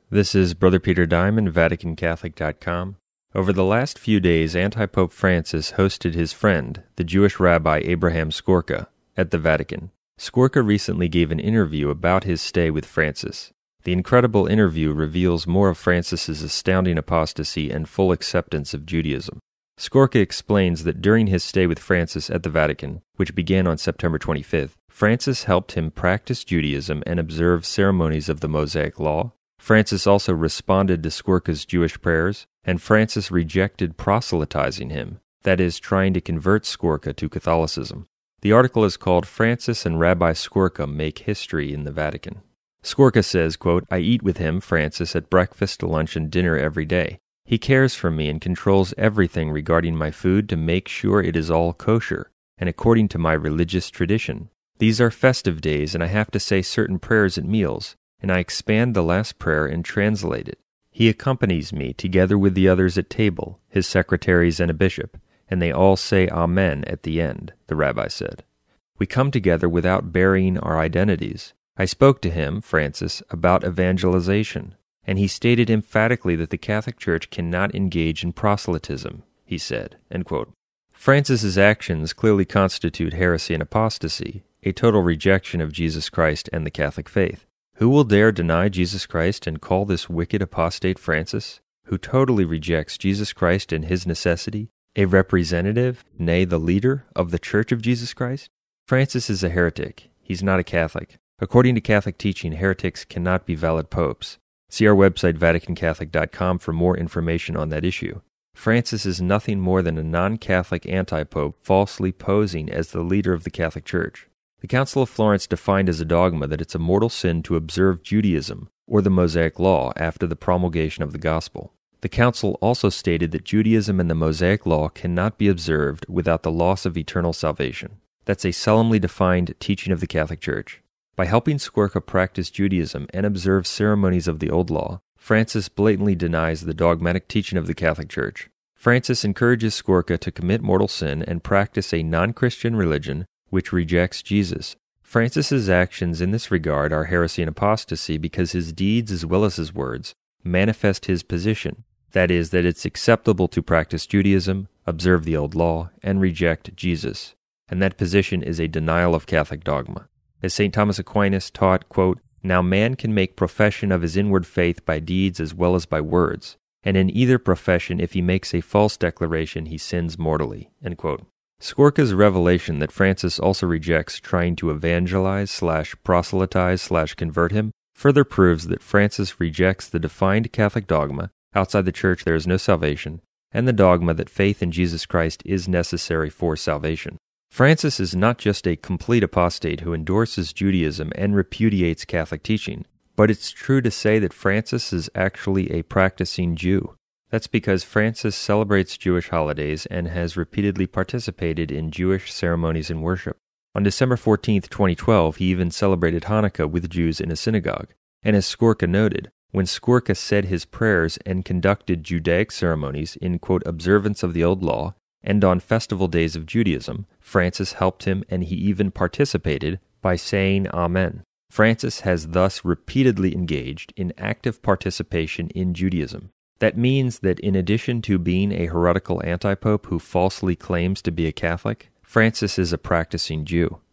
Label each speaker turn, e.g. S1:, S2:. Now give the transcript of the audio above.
S1: This is Brother Peter Diamond, VaticanCatholic.com. Over the last few days, Anti-Pope Francis hosted his friend, the Jewish rabbi Abraham Skorka, at the Vatican. Skorka recently gave an interview about his stay with Francis. The incredible interview reveals more of Francis's astounding apostasy and full acceptance of Judaism. Skorka explains that during his stay with Francis at the Vatican, which began on September 25th, Francis helped him practice Judaism and observe ceremonies of the Mosaic Law. Francis also responded to Skorka's Jewish prayers, and Francis rejected proselytizing him, that is, trying to convert Skorka to Catholicism. The article is called "Francis and Rabbi Skorka Make History in the Vatican." Skorka says, quote, "I eat with him, Francis, at breakfast, lunch, and dinner every day. He cares for me and controls everything regarding my food to make sure it is all kosher and according to my religious tradition. These are festive days, and I have to say certain prayers at meals, and I expand the last prayer and translate it. He accompanies me together with the others at table, his secretaries and a bishop, and they all say Amen at the end," the rabbi said. "We come together without burying our identities. I spoke to him, Francis, about evangelization, and he stated emphatically that the Catholic Church cannot engage in proselytism," he said, end quote. Francis's actions clearly constitute heresy and apostasy, a total rejection of Jesus Christ and the Catholic faith. Who will dare deny Jesus Christ and call this wicked apostate Francis, who totally rejects Jesus Christ and his necessity, a representative, nay, the leader of the Church of Jesus Christ? Francis is a heretic. He's not a Catholic. According to Catholic teaching, heretics cannot be valid popes. See our website, VaticanCatholic.com, for more information on that issue. Francis is nothing more than a non-Catholic anti-pope falsely posing as the leader of the Catholic Church. The Council of Florence defined as a dogma that it's a mortal sin to observe Judaism, or the Mosaic Law, after the promulgation of the Gospel. The Council also stated that Judaism and the Mosaic Law cannot be observed without the loss of eternal salvation. That's a solemnly defined teaching of the Catholic Church. By helping Skorka practice Judaism and observe ceremonies of the Old Law, Francis blatantly denies the dogmatic teaching of the Catholic Church. Francis encourages Skorka to commit mortal sin and practice a non-Christian religion which rejects Jesus. Francis's actions in this regard are heresy and apostasy because his deeds as well as his words manifest his position, that is, that it's acceptable to practice Judaism, observe the Old Law, and reject Jesus. And that position is a denial of Catholic dogma. As St. Thomas Aquinas taught, quote, "Now man can make profession of his inward faith by deeds as well as by words, and in either profession if he makes a false declaration he sins mortally," end quote. Skorka's revelation that Francis also rejects trying to evangelize/proselytize/convert him further proves that Francis rejects the defined Catholic dogma, outside the Church there is no salvation, and the dogma that faith in Jesus Christ is necessary for salvation. Francis is not just a complete apostate who endorses Judaism and repudiates Catholic teaching, but it's true to say that Francis is actually a practicing Jew. That's because Francis celebrates Jewish holidays and has repeatedly participated in Jewish ceremonies and worship. On December 14, 2012, he even celebrated Hanukkah with Jews in a synagogue. And as Skorka noted, when Skorka said his prayers and conducted Judaic ceremonies in, quote, observance of the Old Law, and on festival days of Judaism, Francis helped him and he even participated by saying Amen. Francis has thus repeatedly engaged in active participation in Judaism. That means that in addition to being a heretical anti-pope who falsely claims to be a Catholic, Francis is a practicing Jew.